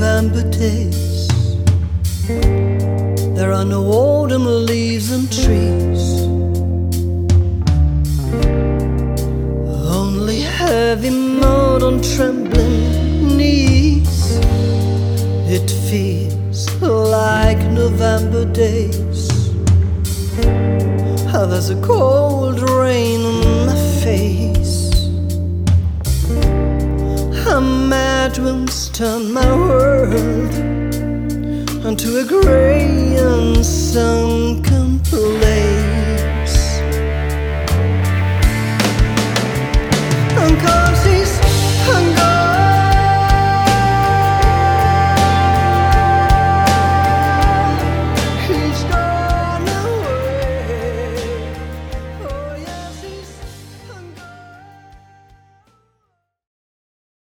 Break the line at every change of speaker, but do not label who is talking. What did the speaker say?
November days. There are no autumn leaves and trees, only heavy mud on trembling knees. It feels like November days. How there's a cold rain on my face. How mad winds turn my world into a grey and sunken place.